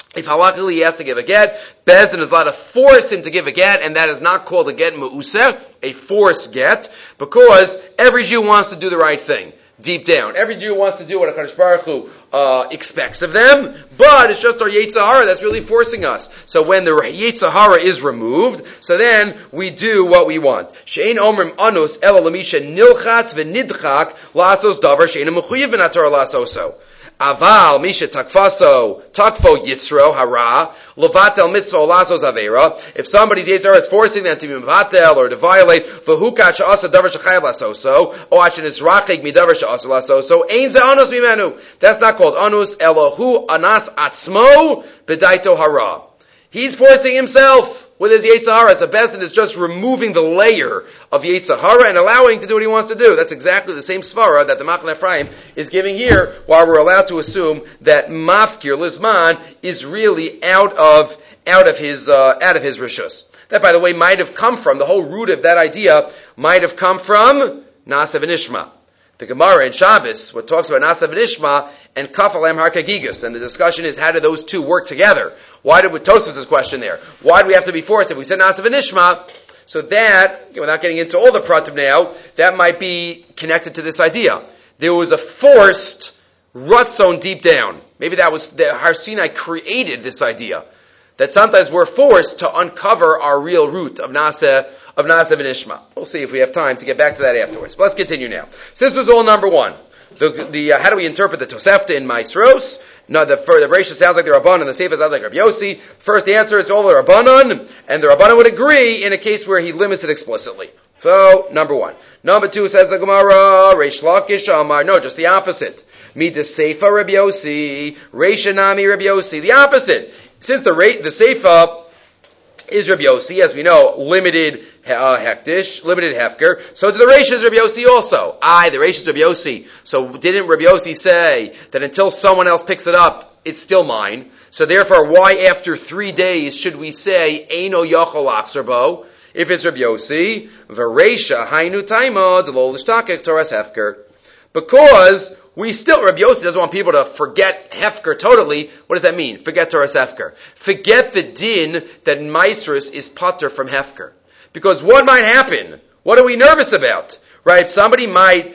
If halachically he has to give a get, Beis Din is allowed to force him to give a get, and that is not called a get me'useh, a forced get, because every Jew wants to do the right thing. Deep down. Every Jew wants to do what HaKadosh Baruch Hu expects of them, but it's just our Yetzer Hara that's really forcing us. So when the Yetzer Hara is removed, so then we do what we want. She'ein omrim anus ela lamisha nilchatz v'nidchak lasos davar she'ein mechuyev ben haTorah lasoso. Aval misha takfo yitzro hara levatel mitzvah lasos avera. If somebody's yitzhar is forcing them to be mevatel or to violate v'hukat she'asa davar shechayav lasoso or achin israchik midavar she'asa lasoso ein ze anus mimenu. That's not called anus elohu anas atzmo bedaito hara. He's forcing himself with his Yetzer Hara. So Beis Din is just removing the layer of Yetzer Hara and allowing him to do what he wants to do. That's exactly the same svara that the Machane Ephraim is giving here, while we're allowed to assume that Mafkir Lizman is really out of his Rishus. That, by the way, might have come from, the whole root of that idea might have come from Na'aseh v'Nishma. The Gemara in Shabbos, what talks about Na'aseh v'Nishma and Kaf Alem Har Kagigas, and the discussion is how do those two work together? Why did, with Tosfos' question there, why do we have to be forced? If we said Na'aseh v'Nishma, so that, without getting into all the pratim now, that might be connected to this idea. There was a forced Ratzon deep down. Maybe that was, Har Sinai created this idea. That sometimes we're forced to uncover our real root of Na'aseh v'Nishma. We'll see if we have time to get back to that afterwards. But let's continue now. So this was all number one. How do we interpret the Tosefta in Maasros? No, the Bereishis sounds like the Rabbanan, and the Sefer sounds like Rabbi Yossi. First, the answer is all the Rabbanan, and the Rabbanan would agree in a case where he limits it explicitly. So, number one. Number two, says the Gemara, Reish Lakish Amar, no, just the opposite. Mida Seifa Rabbi Yossi, Reish Nami Rabbi Yossi, the opposite. Since the Seifa is Rabbi Yossi, as we know, limited hektish, limited hefker. So the Reish is Rabbi Yossi also. The Reish is Rabbi Yossi. So didn't Rabbi Yossi say that until someone else picks it up, it's still mine? So therefore, why after 3 days should we say Eino Yachol Achzerbo? If it's Rabbi Yossi, V'Reisha Hainu Taima D'Lo L'Shtakek Toras Hefker. Because we still, Rabbi Yossi doesn't want people to forget Hefker totally. What does that mean? Forget Toras Hefker. Forget the din that Maasros is pater from Hefker. Because what might happen? What are we nervous about? Right? Somebody might,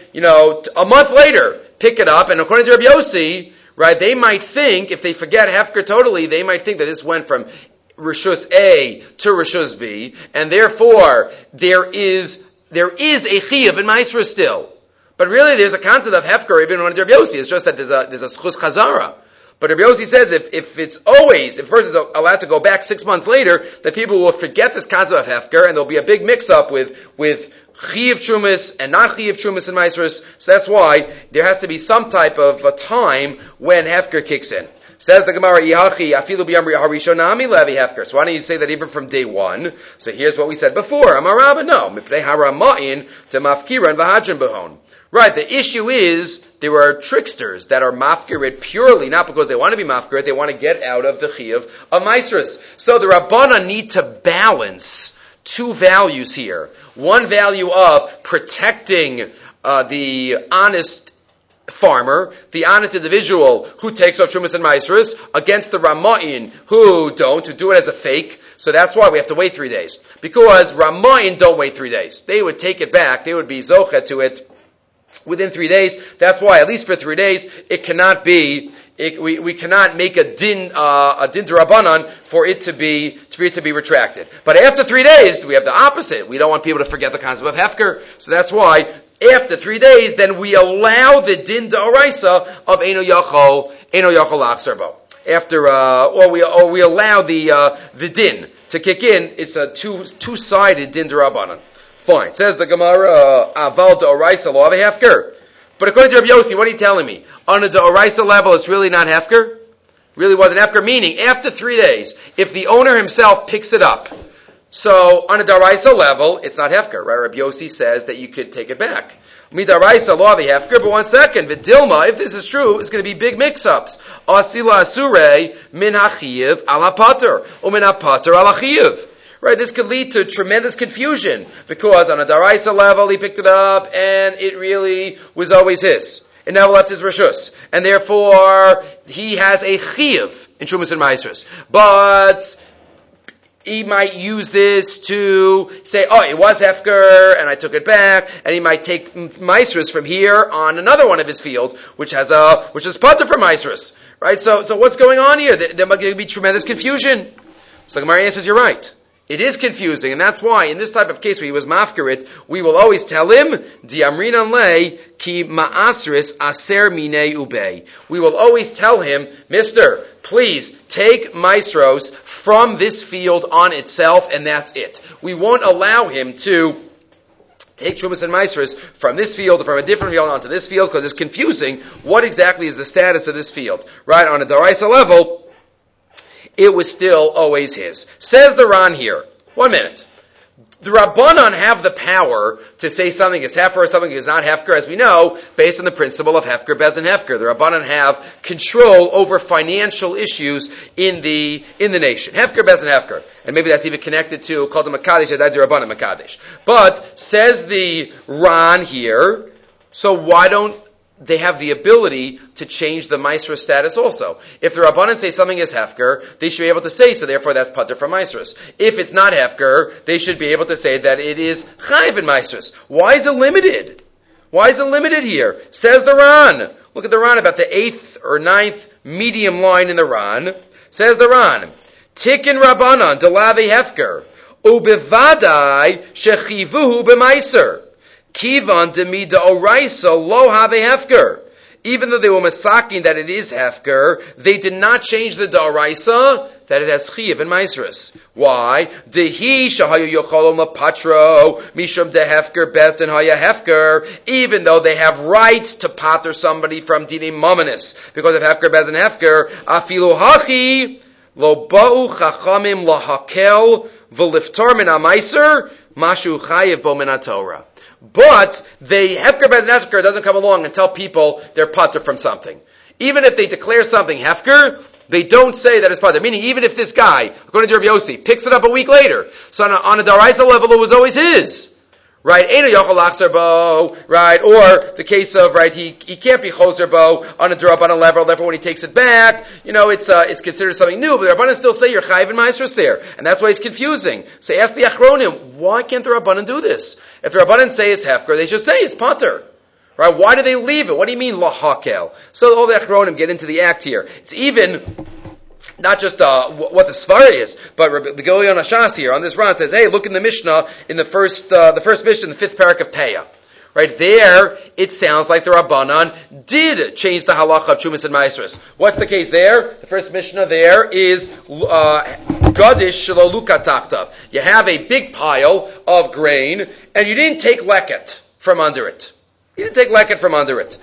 a month later, pick it up, and according to Rabbi Yossi, right, they might think, if they forget Hefker totally, they might think that this went from Rishus A to Rishus B, and therefore, there is a Chiyuv in Maasros still. But really, there's a concept of Hefker even under Rabbi Yossi. It's just that there's a Schus Chazara. But Rabbi Yossi says if a person is allowed to go back 6 months later, that people will forget this concept of Hefker, and there'll be a big mix-up with Chiyuv Trumas and not Chiyuv Trumas in Maasros. So that's why there has to be some type of a time when Hefker kicks in. Says the Gemara, Ihachi, Afilu B'Yam Harishon Nami Levi Hefker. So why don't you say that even from day one? So here's what we said before. Amar Rabba, no. Mipnei Harama'in to Mafkiran V'Hadran Behon. Right, the issue is there are tricksters that are mafkirit purely, not because they want to be mafkirit, they want to get out of the chiyuv of Maasros. So the Rabbanan need to balance two values here. One value of protecting the honest farmer, the honest individual who takes off Trumas and Maasros, against the Rama'in who do it as a fake. So that's why we have to wait 3 days. Because Rama'in don't wait 3 days. They would take it back, they would be zocha to it within 3 days. That's why, at least for 3 days, it cannot be. We cannot make a din d'Rabbanan for it to be retracted. But after 3 days, we have the opposite. We don't want people to forget the concept of hefker. So that's why after 3 days, then we allow the din d'oraisa of Eino Yachol Achzerbo. After, or we allow the din to kick in. It's a two-sided din d'Rabbanan. Fine. Says the Gemara, Aval d'oraisa lo ave hefker. But according to Rabbi Yossi, what are you telling me? On a d'oraisa level, it's really not hefker? Really wasn't hefker? Meaning, after 3 days, if the owner himself picks it up, so on a d'oraisa level, it's not hefker, right? Rabbi Yossi says that you could take it back. Midaraisa lo ave hefker, but 1 second, Vidilma, if this is true, it's going to be big mix-ups. Asila asure min hachiyev ala pater, or min ha-pater ala chiyev. Right, this could lead to tremendous confusion, because on a daraisa level he picked it up and it really was always his. It never left his reshus. And therefore he has a chiyuv in Shumas and Maasros. But he might use this to say, oh, it was Hefker, and I took it back, and he might take Maasros from here on another one of his fields, which is Pater for Maasros. Right? So what's going on here? There might be tremendous confusion. So the Gemara answers, you're right. It is confusing, and that's why in this type of case where he was mafkarit, we will always tell him, Diamrinan le ki ma'asris aser minei ubei. We will always tell him, Mister, please take maasros from this field on itself, and that's it. We won't allow him to take Trumas and Maasros from this field or from a different field onto this field, because it's confusing what exactly is the status of this field. Right? On a Daraisa level, it was still always his. Says the Ran here. 1 minute. The Rabbanan have the power to say something is Hefker or something is not Hefker, as we know, based on the principle of Hefker, Bez, and Hefker. The Rabbanan have control over financial issues in the nation. Hefker, Bez, and Hefker. And maybe that's even connected to called the Makadesh, Adad Rabbanan Makadesh. But, says the Ran here, so why don't they have the ability to change the Maasros status also? If the Rabbanan say something is Hefker, they should be able to say so, therefore that's Pater from Maasros. If it's not Hefker, they should be able to say that it is Chayiv in Maasros. Why is it limited? Why is it limited here? Says the Ran. Look at the Ran about the 8th or 9th medium line in the Ran. Says the Ran, Tikin Rabbanan, Delave Hefker, Ubivadai Shechivuhu b'Maiser. Kivan demida oraisa lo have hefker. Even though they were masaking that it is hefker, they did not change the da'oraisa that it has chiv and maasros. Why? Dehi shahayu yocholom lapatro mishum de hefker best and haya hefker. Even though they have rights to pater somebody from dini mominus because of hefker best and hefker, afilu hachi lo ba'u chachamim lahakel v'liftar min amaiser mashu chayiv bo min haTorah. But the Hefker Bez and Hefker doesn't come along and tell people they're pater from something. Even if they declare something Hefker, they don't say that it's pater. Meaning, even if this guy, according to Rabbi Yossi, picks it up a week later, so on a Daraisa level, it was always his. Right? Eino yochel lachzer bo. Right? Or the case of, right, he can't be choser bo on a D'Rabbanan level, therefore when he takes it back, it's considered something new, but the Rabbanan still say you're chayiv and maasros there. And that's why it's confusing. So ask the Achronim, why can't the Rabbanan do this? If the Rabbanan say it's hefker, they should say it's pater. Right? Why do they leave it? What do you mean lahakel? So all the Achronim get into the act here. It's even not just what the svara is, but the Gilion Hashas here on this Ran says, hey, look in the Mishnah, in the first Mishnah, the 5th parak of Peah. Right there, it sounds like the Rabbanan did change the halacha of Trumas and Maasros. What's the case there? The first Mishnah there is Gadish Shalaluka Tachtav. You have a big pile of grain, and you didn't take leket from under it. You didn't take leket from under it.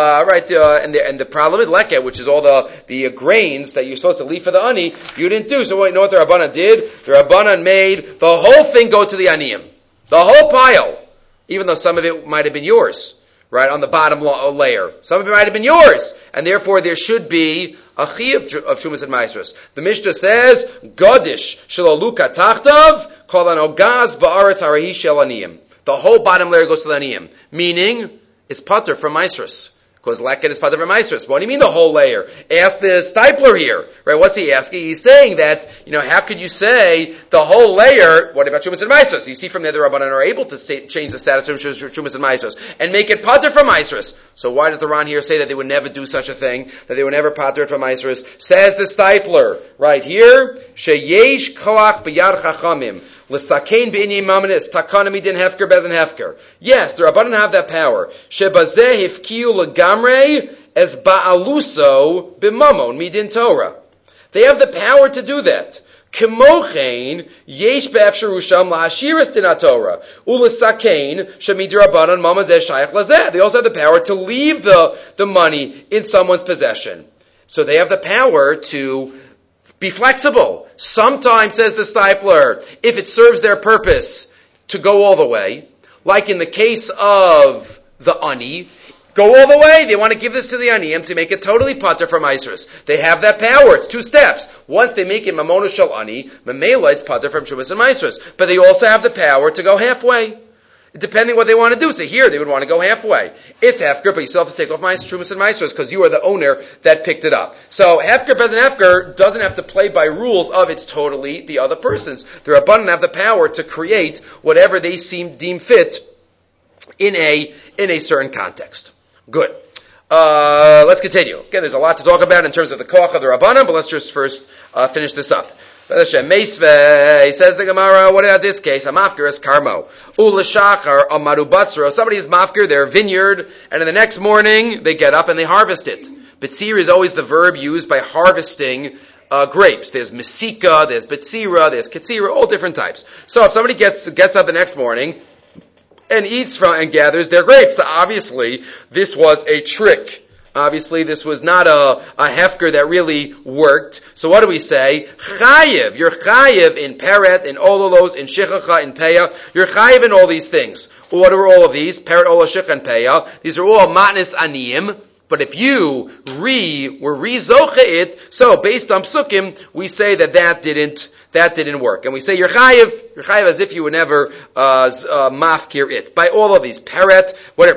And the problem is leket, which is all the grains that you're supposed to leave for the ani, you didn't do. So you know what the Rabbanan did? The Rabbanan made the whole thing go to the aniyim. The whole pile. Even though some of it might have been yours. Right, on the bottom layer. Some of it might have been yours. And therefore there should be a chi of Trumas and Maasros. The Mishnah says, Gadish shalaluka tachtav, kol anogaz ba'aretz harahi shel aniyim. The whole bottom layer goes to the aniyim. Meaning, it's pater from Maasros. Because leket is pater from Maasros. What do you mean the whole layer? Ask the stipler here. Right? What's he asking? He's saying that, how could you say the whole layer, what about Trumas and Maasros? You see from there the Rabbanan are able to change the status of Trumas and Maasros and make it pater from Maasros. So why does the Ran here say that they would never do such a thing, that they would never pater it from Maasros? Says the stipler, right here, sheyesh koach b'yad chachamim. L'sakein b'inyin mamanis takana midin hefker bezin hefker. Yes, the Rabbanan have that power. Shebazeh hifkiu legamrei as ba'aluso b'mamon midin Torah. They have the power to do that. K'mochein yesh be'efsharusham la'ashiras din Torah u'lesakein shemid Rabbanan mamon zeh shayach lazeh. They also have the power to leave the money in someone's possession. So they have the power to be flexible. Sometimes, says the stipler, if it serves their purpose, to go all the way. Like in the case of the ani, go all the way. They want to give this to the aniyim to make it totally pater from Maasros. They have that power. It's 2 steps. Once they make it mamona shel ani, memela it's pater from Trumas and Maasros. But they also have the power to go halfway. depending what they want to do. So here they would want to go halfway. It's hefker, but you still have to take off trumas and maasros because you are the owner that picked it up. So hefker, bezin hefker doesn't have to play by rules of it's totally the other person's. The Rabbanan have the power to create whatever they deem fit in a certain context. Good. Let's continue. Again, there's a lot to talk about in terms of the koach of the Rabbanan, but let's just first finish this up. Meisve, says the Gemara, what about this case? A mafkir is karmo. Ulashachar amaru batzro. Somebody is mafkir, their vineyard, and in the next morning they get up and they harvest it. Betzir is always the verb used by harvesting grapes. There's mesika, there's betzira, there's ketzira, all different types. So if somebody gets up the next morning and eats from and gathers their grapes, obviously this was a trick. Obviously, this was not a hefker that really worked. So what do we say? Chayiv. You're chayiv in peret, in ololos, in shichacha, in peya. You're chayiv in all these things. What are all of these? Peret, olos, shich, and peya. These are all matnis aniyim. But if you were re-zoche it, so based on psukim, we say that didn't work. And we say you're chayiv as if you would never mafkir it. By all of these. Peret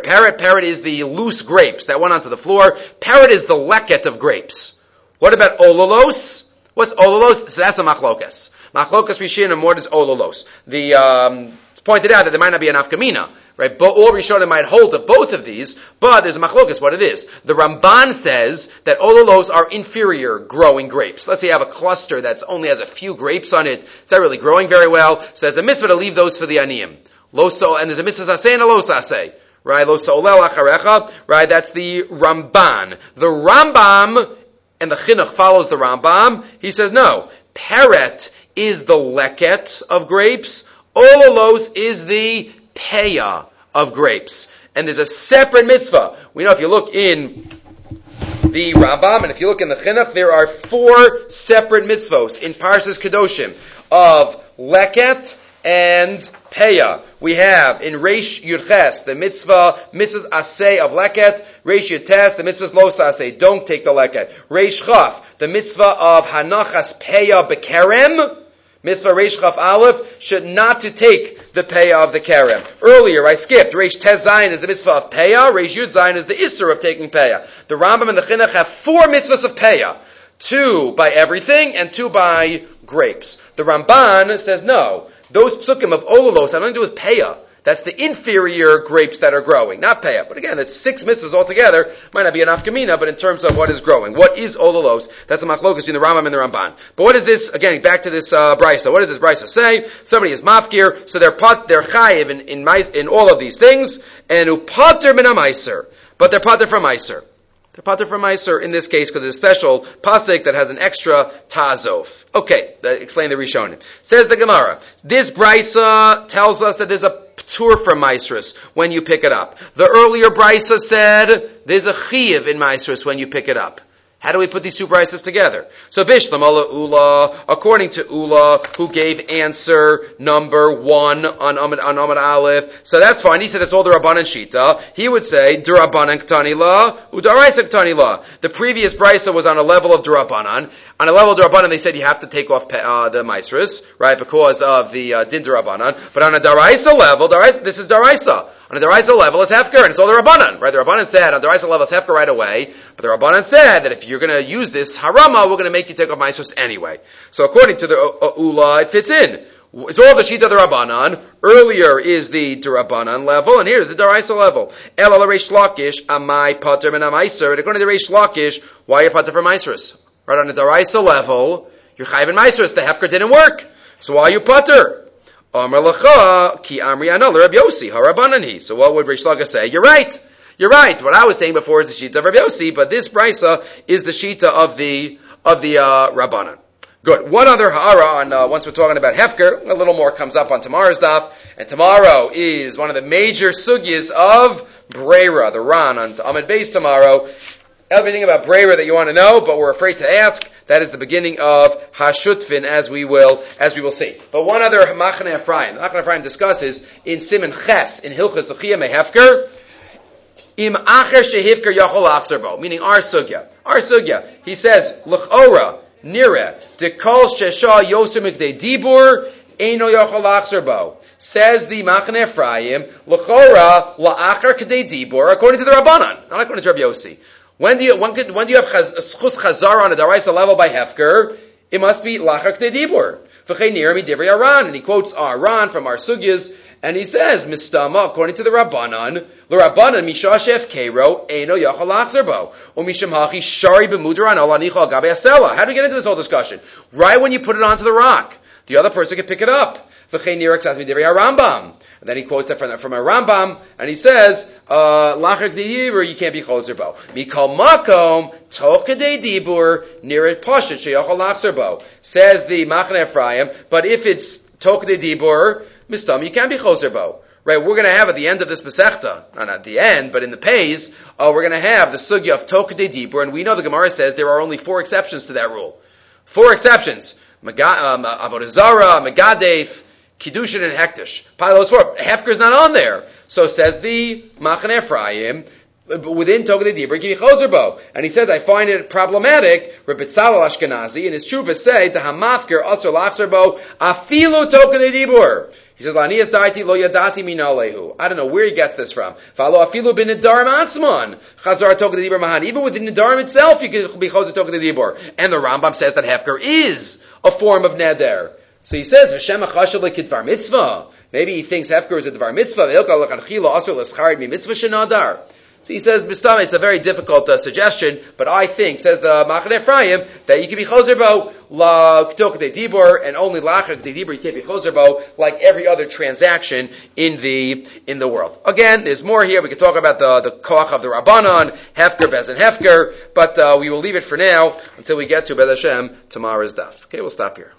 is the loose grapes that went onto the floor. Peret is the leket of grapes. What about ololos? What's ololos? So that's a machlokas. Machlokas Rishin and what is ololos? It's pointed out that there might not be an afkamina. Right, but all Rishonim might hold of both of these, but there's a machlokas what it is. The Ramban says that ololos are inferior growing grapes. Let's say you have a cluster that only has a few grapes on it. It's not really growing very well. So there's a mitzvah to leave those for the aniyim. And there's a mitzvah saseh and a lo saseh. Right, lo sa'olel acharecha. Right, that's the Ramban. The Rambam, and the Chinuch follows the Rambam. He says no. Peret is the leket of grapes. Ololos is the peya of grapes. And there's a separate mitzvah. We know if you look in the Rambam and if you look in the Chinuch, there are 4 separate mitzvos in Parshas Kedoshim of leket and peya. We have in Reish Yudches the mitzvahs aseh of leket. Reish Yudtes the mitzvahs lo aseh, don't take the leket. Reish Chaf the mitzvah of hanachas peya bekerem. Mitzvah Reish Chaf Aleph should not to take the peya of the kerem. Earlier I skipped. Reish Tez Zayin is the mitzvah of peya. Reish Yud Zayin is the isser of taking peya. The Rambam and the Chinuch have 4 mitzvahs of peya. 2 by everything and 2 by grapes. The Ramban says no. Those psukim of ololos have nothing to do with peya. That's the inferior grapes that are growing, not peya. But again, it's 6 mitzvahs altogether. Might not be an afkamina, but in terms of what is growing. What is ololos? That's a machlokas between the Rambam and the Ramban. But what is this, again, back to this brisa. What does this brisa say? Somebody is mafkir, so they're chayiv in all of these things, and upater min ha-meiser. But they're pater from meiser. They're pater from meiser in this case because there's a special pasuk that has an extra ta'azov. Okay, explain the Rishonim. Says the Gemara, this brisa tells us that there's a p'tur from maasros when you pick it up. The earlier brisa said there's a chiyuv in maasros when you pick it up. How do we put these 2 brises together? So Bishlam ala Ula, according to Ula, who gave answer number 1 on Amud Aleph. So that's fine. He said it's all the Rabbanan Shita. He would say, D'Rabbanan Ktani La, Udaraisa Ktani La. The previous brisa was on a level of D'Rabbanan. On a level of D'Rabbanan, they said you have to take off the maasros, right, because of the Din D'Rabbanan. But on a Daraisa level, this is Daraisa. On the Daraisa level, it's Hefker, and it's all the Rabbanan, right? The Rabbanan said, on the Daraisa level, it's Hefker right away, but the Rabbanan said that if you're going to use this Harama, we're going to make you take off maasros anyway. So according to the Ula, it fits in. It's all the Shita of the Rabbanan. Earlier is the D'Rabbanan level, and here's the Daraisa level. El ala Reish Lakish, amai pater min ha-meiser. And according to the Reish Lakish, why are you pater from maasros? Right, on the Daraisa level, you're chayiv in maasros. The Hefker didn't work. So why are you pater? Amar lacha ki amri ana Rabbi Yossi harabanani. So what would Reish Lakish say? You're right. What I was saying before is the shita of Rabbi Yossi, but this brisa is the shita of the Rabbanan. Good. One other ha'ara on once we're talking about Hefker, a little more comes up on tomorrow's daf, and tomorrow is one of the major sugyas of Breira, the Ran on Amud Beis tomorrow. Everything about Breira that you want to know, but we're afraid to ask. That is the beginning of Hashutfin, as we will see. But one other Machane Ephraim. Machane Ephraim discusses in Siman Ches, in Hilchos Zechiyah Mehefker, Im Acher Shehifker Yachol Achzer Bo, meaning our sugya. He says, L'chora, Nire, Dekol Shesha Yosem Mikdei Dibur, Eino Yachol Achzer Bo. Says the Machane Ephraim, L'chora la'achar k'dei dibur, according to the Rabbanan, not according to Rabbi Yossi. When do you have schus chazar on a daraisa level by hefker? It must be la'achar k'dei dibur. V'chei nira midivrei Aran, and he quotes Aran from our sugyas, and he says, Mistama, according to the Rabbanan, L'Rabbanan mishashef keiro eino yachal lachzer bo, u'misham hachi shari b'mudran al anicha al gabe asela. How do we get into this whole discussion? Right when you put it onto the rock, the other person can pick it up. V'chei nira k'sas midivrei Rambam. And then he quotes that from a Rambam, and he says, lachar k'dei dibur, you can't be choser bo. Mikal makom, toch k'dei dibur, nirat pashat sheyachal lachzer bo. Says the Machane Ephraim, but if it's toch k'dei dibur, Mistam, you can't be choser bo. Right, we're going to have at the end of this Masechta, not at the end, but in the Pays, we're going to have the sugya of toch k'dei dibur, and we know the Gemara says there are only 4 exceptions to that rule. 4 exceptions. Avodah Zarah, Megadef, Kiddushin, and Hektish. Pilos 4. Hefker is not on there. So says the Machane Ephraim, within toch k'dei dibur, give choser bo. And he says, I find it problematic, Rabbi Tzalal Ashkenazi, and his Shuvah say, the hamafker asur lachzer bo, afilu toch k'dei dibur. He says, Lanias daiti lo yadati minalehu. I don't know where he gets this from. Falo afilu bin nedarim atzman. Chazar toch k'dei dibur mahan. Even within nedarim itself, you can be choser toch k'dei dibur. And the Rambam says that hefker is a form of neder. So he says, V'shem achashel lekidvar mitzvah. Maybe he thinks hefker is a dvar mitzvah. Ve'ilka lechanchila asur l'escharid mi mitzvah shenadar. So he says, Bistama, it's a very difficult suggestion, but I think, says the Machane Ephraim, that you can be choser bo, la toch k'dei dibur, and only lachar k'dei dibur, you can't be choser bo, like every other transaction in the world. Again, there's more here. We could talk about the koach of the Rabbanan, hefker, bezin hefker, but we will leave it for now until we get to Bez Hashem tomorrow's daf. Okay, we'll stop here.